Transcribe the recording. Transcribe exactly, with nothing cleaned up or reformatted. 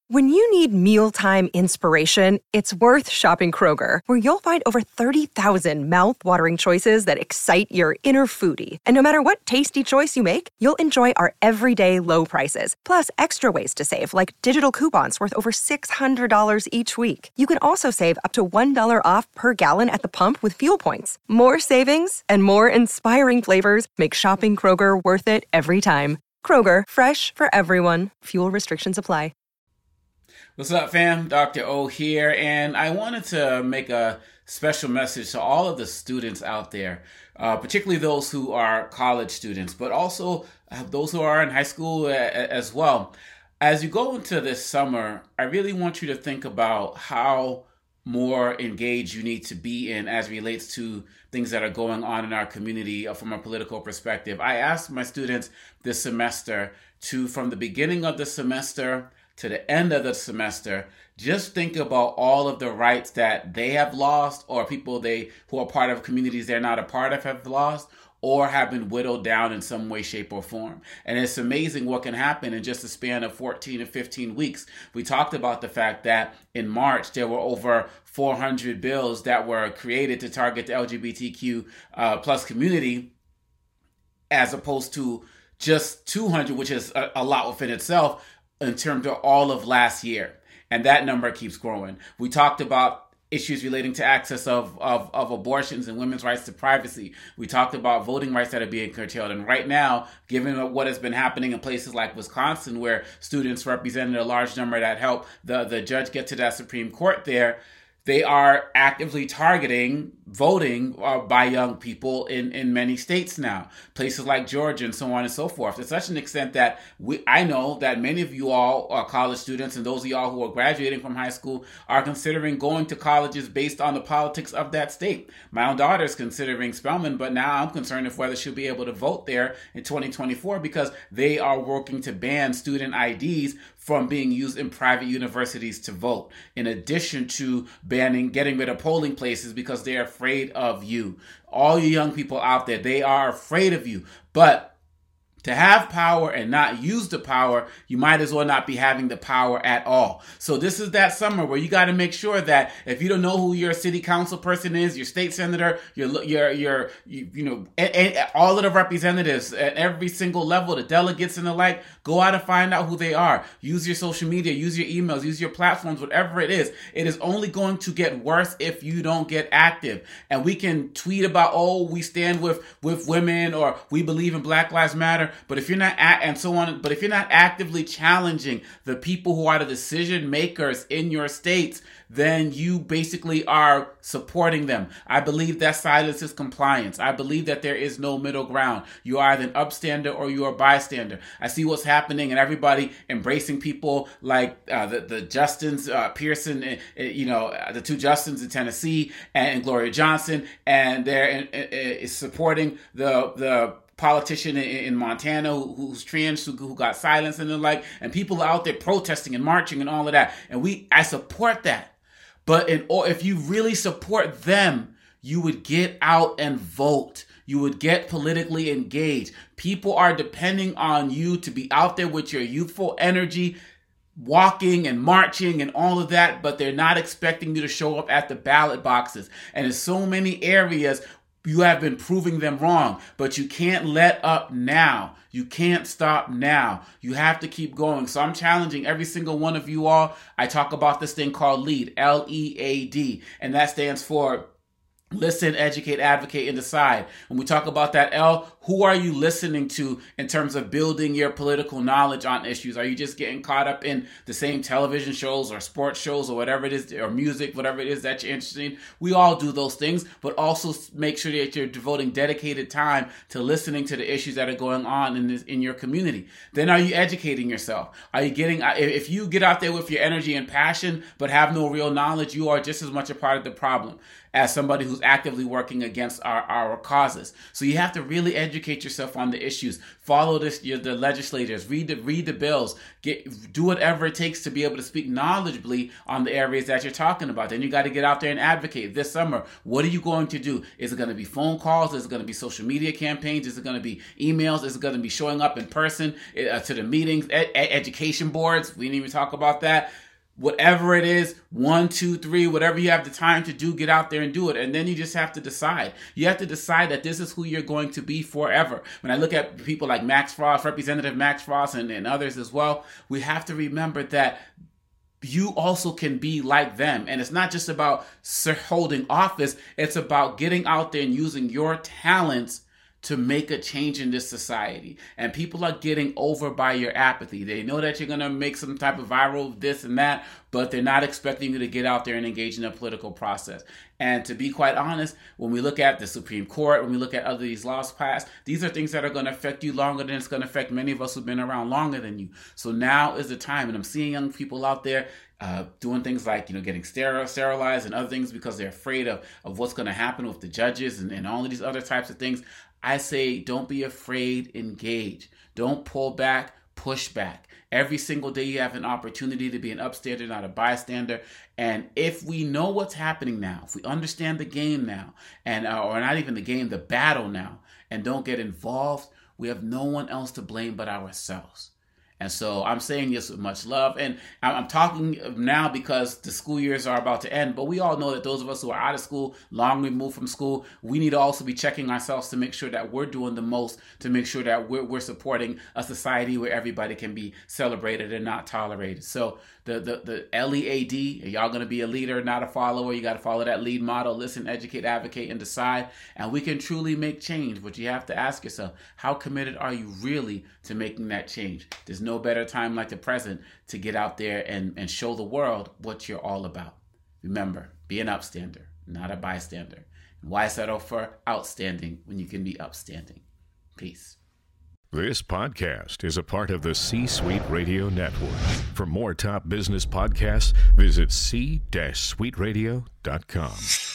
When you need mealtime inspiration, it's worth shopping Kroger, where you'll find over thirty thousand mouth-watering choices that excite your inner foodie. And no matter what tasty choice you make, you'll enjoy our everyday low prices, plus extra ways to save, like digital coupons worth over six hundred dollars each week. You can also save up to one dollar off per gallon at the pump with fuel points. More savings and more inspiring flavors make shopping Kroger worth it every time. Kroger, fresh for everyone. Fuel restrictions apply. What's up, fam? Doctor O here, and I wanted to make a special message to all of the students out there, uh, particularly those who are college students, but also uh, those who are in high school a- a- as well. As you go into this summer, I really want you to think about how more engaged you need to be in as relates to things that are going on in our community from a political perspective. I asked my students this semester to, from the beginning of the semester to the end of the semester, just think about all of the rights that they have lost, or people they who are part of communities they're not a part of have lost, or have been whittled down in some way, shape, or form. And it's amazing what can happen in just a span of fourteen to fifteen weeks. We talked about the fact that in March, there were over four hundred bills that were created to target the L G B T Q uh, plus community, as opposed to just two hundred, which is a, a lot within itself, in terms of all of last year. And that number keeps growing. We talked about issues relating to access of, of, of abortions and women's rights to privacy. We talked about voting rights that are being curtailed. And right now, given what has been happening in places like Wisconsin, where students represented a large number that helped the, the judge get to that Supreme Court there, they are actively targeting voting uh, by young people in, in many states now, places like Georgia and so on and so forth, to such an extent that we, I know that many of you all are college students, and those of y'all who are graduating from high school are considering going to colleges based on the politics of that state. My own daughter is considering Spelman, but now I'm concerned of whether she'll be able to vote there in twenty twenty-four, because they are working to ban student I Ds from being used in private universities to vote, in addition to banning, getting rid of polling places because they're afraid of you. All you young people out there, they are afraid of you. But to have power and not use the power, you might as well not be having the power at all. So this is that summer where you got to make sure that if you don't know who your city council person is, your state senator, your your your you, you know, and, and all of the representatives at every single level, the delegates and the like, go out and find out who they are. Use your social media, use your emails, use your platforms, whatever it is. It is only going to get worse if you don't get active. And we can tweet about, oh, we stand with with women, or we believe in Black Lives Matter. But if you're not at, and so on, but if you're not actively challenging the people who are the decision makers in your states, then you basically are supporting them. I believe that silence is compliance. I believe that there is no middle ground. You are either an upstander or you are a bystander. I see what's happening and everybody embracing people like uh, the, the Justins, uh, Pearson, uh, you know, uh, the two Justins in Tennessee, and, and Gloria Johnson, and they're uh, uh, supporting the, the, politician in, in Montana who, who's trans, who, who got silenced and the like, and people out there protesting and marching and all of that. And we, I support that. But in, or if you really support them, you would get out and vote. You would get politically engaged. People are depending on you to be out there with your youthful energy, walking and marching and all of that, but they're not expecting you to show up at the ballot boxes. And in so many areas, you have been proving them wrong, but you can't let up now. You can't stop now. You have to keep going. So I'm challenging every single one of you all. I talk about this thing called LEAD, L E A D, and that stands for listen, educate, advocate, and decide. When we talk about that L, who are you listening to in terms of building your political knowledge on issues? Are you just getting caught up in the same television shows or sports shows or whatever it is, or music, whatever it is that you're interested in? We all do those things, but also make sure that you're devoting dedicated time to listening to the issues that are going on in this, in your community. Then are you educating yourself? Are you getting, if you get out there with your energy and passion, but have no real knowledge, you are just as much a part of the problem as somebody who's actively working against our, our causes. So you have to really educate yourself on the issues. Follow this, the legislators, read the, read the bills, get, do whatever it takes to be able to speak knowledgeably on the areas that you're talking about. Then you got to get out there and advocate. This summer, what are you going to do? Is it going to be phone calls? Is it going to be social media campaigns? Is it going to be emails? Is it going to be showing up in person uh, to the meetings, ed- education boards? We didn't even talk about that. Whatever it is, one, two, three, whatever you have the time to do, get out there and do it. And then you just have to decide. You have to decide that this is who you're going to be forever. When I look at people like Max Frost, Representative Max Frost, and, and others as well, we have to remember that you also can be like them. And it's not just about holding office. It's about getting out there and using your talents to make a change in this society. And people are getting over by your apathy. They know that you're going to make some type of viral this and that, but they're not expecting you to get out there and engage in a political process. And to be quite honest, when we look at the Supreme Court, when we look at other these laws passed, these are things that are going to affect you longer than it's going to affect many of us who've been around longer than you. So now is the time. And I'm seeing young people out there uh, doing things like, you know, getting steril, sterilized and other things because they're afraid of, of what's going to happen with the judges and, and all of these other types of things. I say, don't be afraid, engage. Don't pull back, push back. Every single day you have an opportunity to be an upstander, not a bystander. And if we know what's happening now, if we understand the game now, and uh, or not even the game, the battle now, and don't get involved, we have no one else to blame but ourselves. And so I'm saying this with much love. And I'm talking now because the school years are about to end. But we all know that those of us who are out of school, long removed from school, we need to also be checking ourselves to make sure that we're doing the most, to make sure that we're, we're supporting a society where everybody can be celebrated and not tolerated. So the, the, the L E A D, are y'all going to be a leader, not a follower? You got to follow that lead model, listen, educate, advocate, and decide. And we can truly make change. But you have to ask yourself, how committed are you really to making that change? There's no better time like the present to get out there and, and show the world what you're all about. Remember, be an upstander, not a bystander. And why settle for outstanding when you can be upstanding? Peace. This podcast is a part of the C-Suite Radio Network. For more top business podcasts, visit c suite radio dot com.